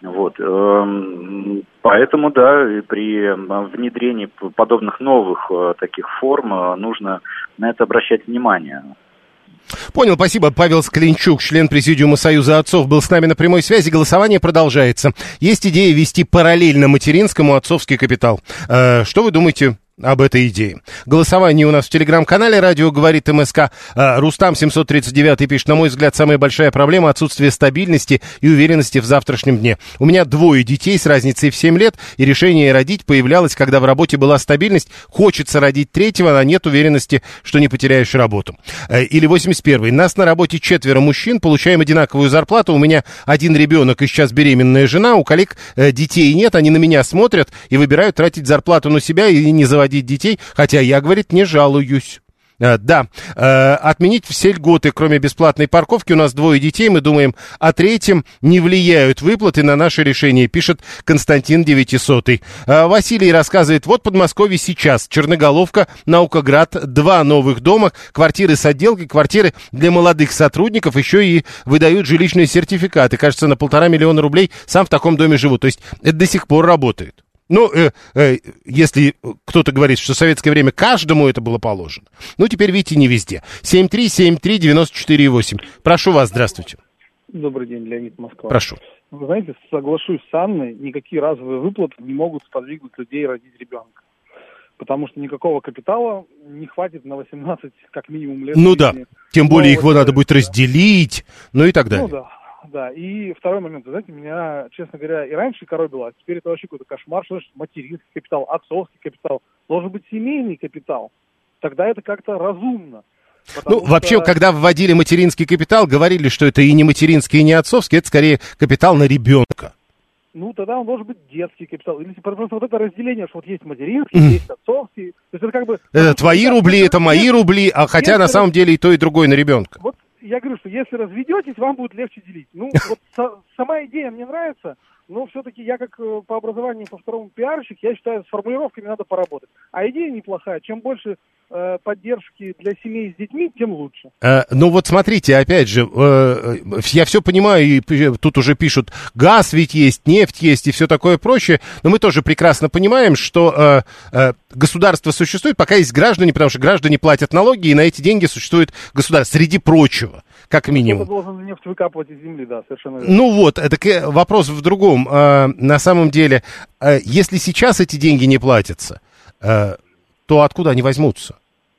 Поэтому, при внедрении подобных новых таких форм нужно на это обращать внимание. Понял, спасибо. Павел Скленчук, член Президиума Союза отцов, был с нами на прямой связи. Голосование продолжается. Есть идея ввести параллельно материнскому отцовский капитал. Что вы думаете об этой идее? Голосование у нас в телеграм-канале «Радио говорит МСК». Рустам 739 пишет: на мой взгляд, самая большая проблема — отсутствие стабильности и уверенности в завтрашнем дне. У меня 2 детей с разницей в 7 лет, и решение родить появлялось, когда в работе была стабильность. Хочется родить 3-го, а нет уверенности, что не потеряешь работу. Или 81-й. Нас на работе 4 мужчин, получаем одинаковую зарплату. У меня 1 ребенок и сейчас беременная жена. У коллег детей нет, они на меня смотрят и выбирают тратить зарплату на себя и не заводить детей, хотя я, говорит, не жалуюсь. Отменить все льготы, кроме бесплатной парковки. У нас 2 детей, мы думаем о 3-м. Не влияют выплаты на наше решение, пишет Константин 900. Василий рассказывает: в Подмосковье сейчас Черноголовка, Наукоград, 2 новых дома, квартиры с отделкой, квартиры для молодых сотрудников, еще и выдают жилищные сертификаты. Кажется, на 1,5 миллиона рублей сам в таком доме живу. То есть это до сих пор работает. Если кто-то говорит, что в советское время каждому это было положено, теперь, видите, не везде. 7373948. Прошу вас, здравствуйте. Добрый день, Леонид, Москва. Прошу. Вы знаете, соглашусь с Анной, никакие разовые выплаты не могут сподвигнуть людей родить ребенка. Потому что никакого капитала не хватит на 18, как минимум, лет. Тем более их надо будет разделить, и так далее. Да, и второй момент, вы знаете, меня, честно говоря, и раньше коробило, а теперь это вообще какой-то кошмар, что значит материнский капитал, отцовский капитал, должен быть семейный капитал, тогда это как-то разумно. Вообще, когда вводили материнский капитал, говорили, что это и не материнский, и не отцовский, это скорее капитал на ребенка. Тогда он должен быть детский капитал. Или просто это разделение, что есть материнский, есть отцовский. То есть это Это твои рубли, это мои рубли, хотя на самом деле и то, и другое на ребенка. Я говорю, что если разведетесь, вам будет легче делить. Сама идея мне нравится, но все-таки я как по образованию, по второму пиарщик, я считаю, с формулировками надо поработать. А идея неплохая. Чем больше поддержки для семей с детьми, тем лучше. Смотрите, опять же, я все понимаю, и тут уже пишут, газ ведь есть, нефть есть и все такое прочее, но мы тоже прекрасно понимаем, что государство существует, пока есть граждане, потому что граждане платят налоги, и на эти деньги существует государство, среди прочего, как минимум. Кто-то должен нефть выкапывать из земли, да, совершенно верно. Так вопрос в другом. На самом деле, если сейчас эти деньги не платятся, то откуда они возьмутся?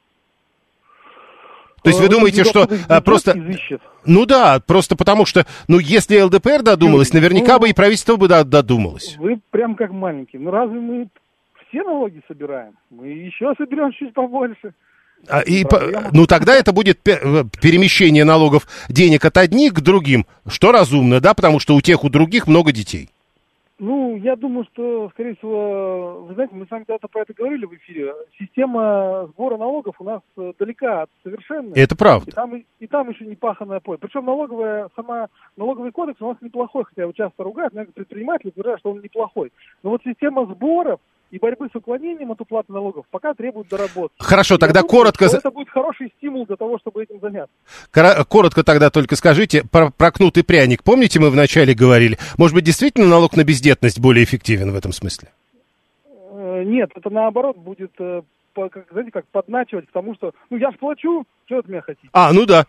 То есть вы думаете, что просто... просто потому что, если ЛДПР додумалась, наверняка бы и правительство бы додумалось. Вы прям как маленький. Разве мы все налоги собираем? Мы еще соберем чуть побольше. Ну, тогда это будет перемещение налогов денег от одних к другим, что разумно, да, потому что у тех, у других много детей. Ну, я думаю, что, скорее всего, вы знаете, мы с вами когда-то про это говорили в эфире, система сбора налогов у нас далека от совершенной. Это правда. И там еще не паханое поле. Причем налоговый кодекс у нас неплохой, хотя его часто ругают, некоторые предприниматели утверждают, что он неплохой. Но вот система сборов и борьбы с уклонением от уплаты налогов пока требует доработки. Хорошо, тогда коротко... Это будет хороший стимул для того, чтобы этим заняться. Коротко тогда только скажите про кнут и пряник. Помните, мы вначале говорили, может быть, действительно налог на бездетность более эффективен в этом смысле? Нет, это наоборот будет, знаете, как подначивать к тому, что, я ж плачу, что от меня хотите? Ну да,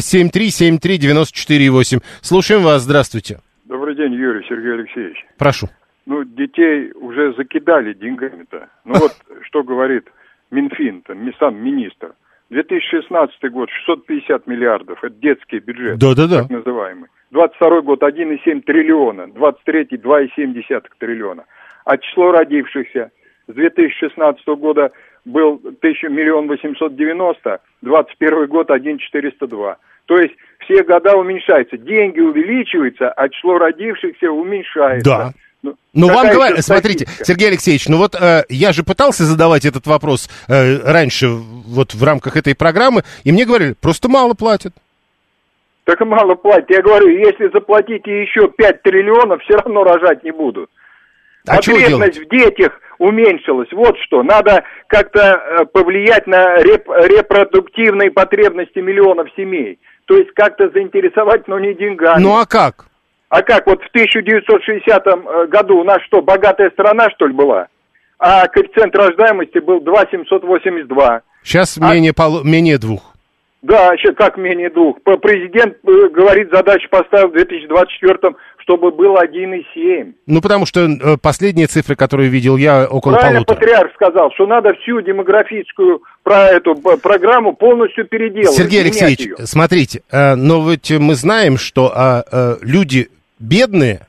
7373948. Слушаем вас, здравствуйте. Добрый день, Юрий, Сергей Алексеевич. Прошу. Детей уже закидали деньгами-то. Вот что говорит Минфин-то, сам министр. 2016 год 650 миллиардов, это детский бюджет, так называемый. 22 год 1,7 триллиона, 23 2,7 триллиона. А число родившихся с 2016 года был 1 890 000, 21 год 1,402. То есть все года уменьшаются, деньги увеличиваются, а число родившихся уменьшается. Да. Ну, вам говорят, смотрите, Сергей Алексеевич, я же пытался задавать этот вопрос раньше, вот в рамках этой программы, и мне говорили, просто мало платят. Так и мало платят. Я говорю, если заплатите еще 5 триллионов, все равно рожать не будут. Потребность в детях уменьшилась. Вот что. Надо как-то повлиять на репродуктивные потребности миллионов семей. То есть как-то заинтересовать, но не деньгами. Ну а как? А как, вот в 1960 году у нас что, богатая страна, что ли, была? А коэффициент рождаемости был 2,782. Сейчас менее 2. Да, сейчас как менее 2. Президент говорит, задачу поставил в 2024, чтобы было 1,7. Ну, потому что последние цифры, которые видел я, около 1,5. Правильно патриарх сказал, что надо всю демографическую программу полностью переделать. Сергей Алексеевич, смотрите, но ведь мы знаем, что люди бедные,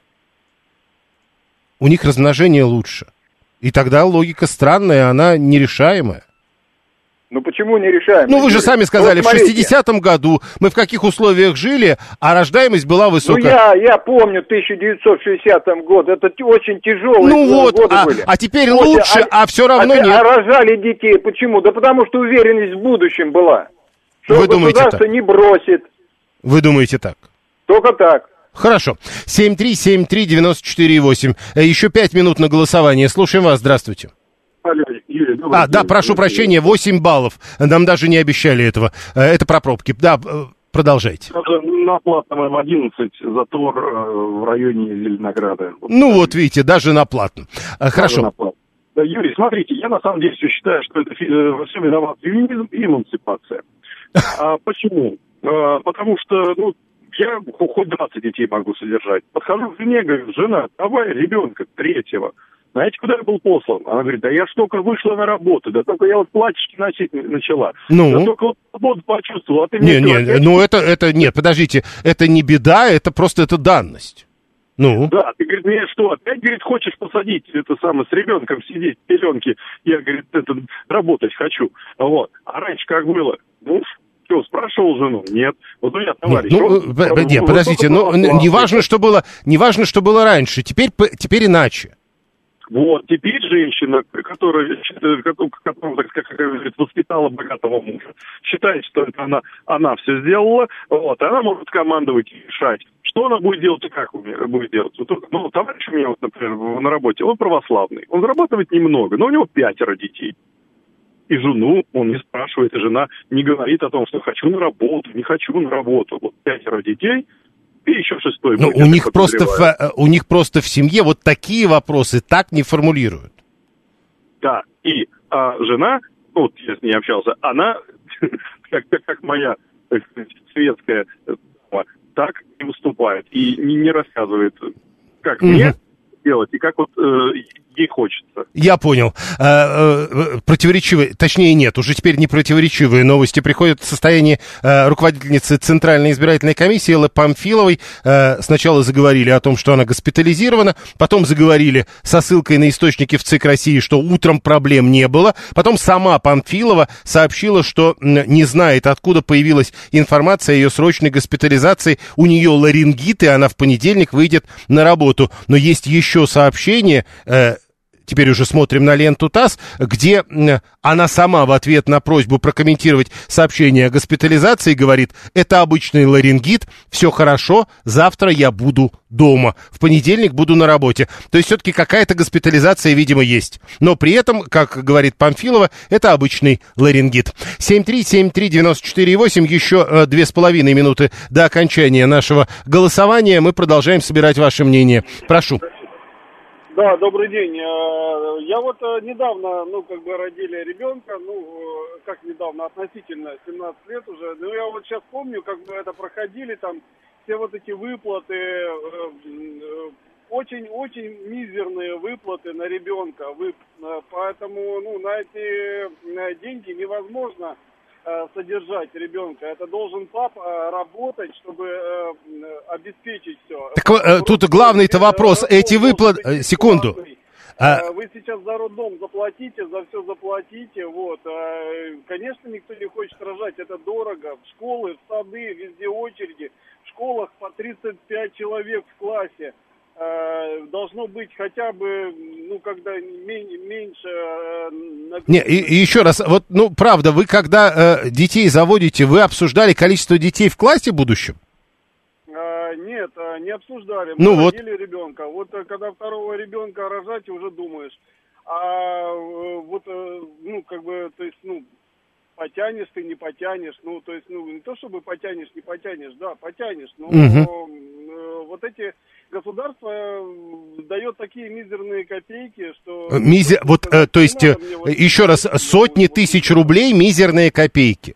у них размножение лучше. И тогда логика странная, она нерешаемая. Ну почему нерешаемая? Ну вы же сами сказали, в 60-м году мы в каких условиях жили, а рождаемость была высокая. Ну я помню 1960 год, это очень тяжелые годы были. А теперь лучше, а все равно нет. А рожали детей, почему? Да потому что уверенность в будущем была. Что вы государство думаете не бросит. Вы думаете так? Только так. Хорошо. 7373948. Еще 5 минут на голосование. Слушаем вас. Здравствуйте. Алло, Юрий, да, прошу прощения, 8 баллов. Нам даже не обещали этого. Это про пробки. Да, продолжайте. На платном М11 затор в районе Зеленограда. Ну вот видите, даже на платном. Хорошо. Да, Юрий, смотрите, я на самом деле все считаю, что это во всем виноват феминизм и эмансипация. Почему? Потому что, я хоть 20 детей могу содержать. Подхожу к жене, говорю, жена, давай ребенка третьего. Знаете, куда я был послан? Она говорит, да я ж только вышла на работу, да только я вот платьишки носить начала. Да только вот свободу почувствовала, а ты мне... Нет, подождите, это не беда, это просто данность. Ну? Да, ты, говорит, мне что, опять, говорит, хочешь посадить с ребенком сидеть в пеленке? Я, говорит, работать хочу. Вот. А раньше как было? Муж? Что, спрашивал жену? Нет. Вот у меня товарищ... Нет, подождите, не важно, что было раньше, теперь иначе. Вот, теперь женщина, которая так сказать, воспитала богатого мужа, считает, что это она все сделала, вот, она может командовать и решать, что она будет делать и как будет делать. Товарищ у меня, вот, например, на работе, он православный, он зарабатывает немного, но у него 5 детей. И жену он не спрашивает, и жена не говорит о том, что хочу на работу, не хочу на работу. Вот 5 детей, и еще 6-й. Но у них просто в семье вот такие вопросы так не формулируют. Да, и жена, вот я с ней общался, она, как моя, так сказать, светская, так и выступает. И не рассказывает, как мне делать, и как вот ей хочется. Я понял. Противоречивые, точнее нет, уже теперь не противоречивые новости приходят в состоянии руководительницы Центральной избирательной комиссии Эллы Памфиловой. Сначала заговорили о том, что она госпитализирована, потом заговорили со ссылкой на источники в ЦИК России, что утром проблем не было. Потом сама Памфилова сообщила, что не знает, откуда появилась информация о ее срочной госпитализации. У нее ларингит, и она в понедельник выйдет на работу. Но есть еще сообщение, теперь уже смотрим на ленту ТАСС, где она сама в ответ на просьбу прокомментировать сообщение о госпитализации говорит: это обычный ларингит, все хорошо, завтра я буду дома, в понедельник буду на работе. То есть все-таки какая-то госпитализация, видимо, есть. Но при этом, как говорит Памфилова, это обычный ларингит. 7373948, еще 2,5 минуты до окончания нашего голосования. Мы продолжаем собирать ваше мнение. Прошу. Да, добрый день. Я вот недавно, родили ребенка, как недавно, относительно, 17 лет уже. Но я вот сейчас помню, как мы это проходили, там, все вот эти выплаты, очень-очень мизерные выплаты на ребенка. Поэтому, на эти деньги невозможно содержать ребенка. Это должен папа работать, чтобы обеспечить все. Так тут главный-то вопрос. Эти выплаты... Секунду. Вы сейчас за роддом заплатите, за все заплатите. Вот. Конечно, никто не хочет рожать. Это дорого. В школы, в сады, везде очереди. В школах по 35 человек в классе. Должно быть хотя бы, когда меньше... Не, и еще раз, вот, правда, вы когда детей заводите, вы обсуждали количество детей в классе в будущем? Нет, не обсуждали. Мы родили ребенка. Вот когда второго ребенка рожать, уже думаешь. Потянешь ты, не потянешь. Не то чтобы потянешь, не потянешь, да, потянешь. Но вот эти... Государство дает такие мизерные копейки, что... То есть, еще раз, сотни тысяч рублей мизерные копейки.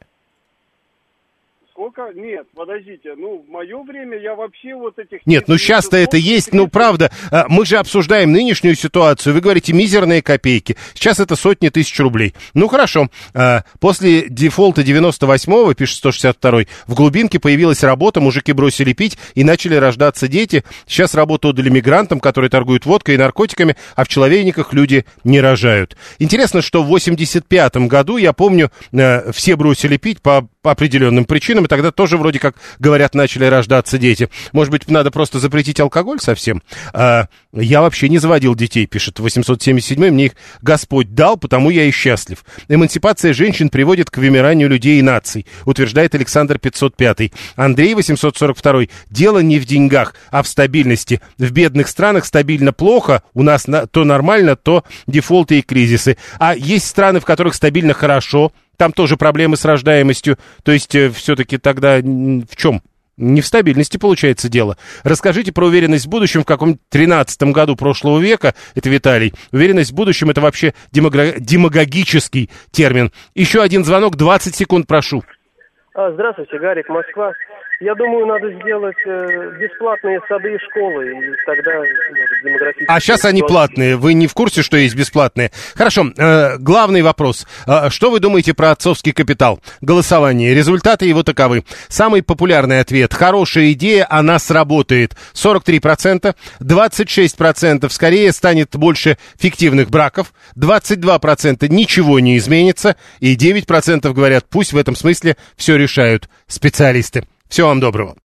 Сколько? Нет, подождите. В мое время я вообще вот этих... Нет, сейчас-то это есть, правда. Мы же обсуждаем нынешнюю ситуацию. Вы говорите, мизерные копейки. Сейчас это сотни тысяч рублей. Хорошо. После дефолта 98-го, пишет 162-й, в глубинке появилась работа, мужики бросили пить и начали рождаться дети. Сейчас работу отдали мигрантам, которые торгуют водкой и наркотиками, а в человейниках люди не рожают. Интересно, что в 85-м году, я помню, все бросили пить по определенным причинам, и тогда тоже вроде как, говорят, начали рождаться дети. Может быть, надо просто запретить алкоголь совсем? Я вообще не заводил детей, пишет 877-й, мне их Господь дал, потому я и счастлив. Эмансипация женщин приводит к вымиранию людей и наций, утверждает Александр 505-й. Андрей 842-й, дело не в деньгах, а в стабильности. В бедных странах стабильно плохо, у нас то нормально, то дефолты и кризисы. А есть страны, в которых стабильно хорошо, там тоже проблемы с рождаемостью. То есть, все-таки тогда в чем? Не в стабильности получается дело. Расскажите про уверенность в будущем в каком-нибудь 13-м году прошлого века. Это Виталий. Уверенность в будущем — это вообще демагогический термин. Еще один звонок, 20 секунд, прошу. Здравствуйте, Гарик, Москва. Я думаю, надо сделать бесплатные сады и школы, и тогда демографически... А сейчас они платные, вы не в курсе, что есть бесплатные? Хорошо, главный вопрос. Что вы думаете про отцовский капитал? Голосование, результаты его таковы. Самый популярный ответ: хорошая идея, она сработает. 43%, 26% скорее станет больше фиктивных браков, 22% ничего не изменится, и 9% говорят, пусть в этом смысле все решают специалисты. Всего вам доброго.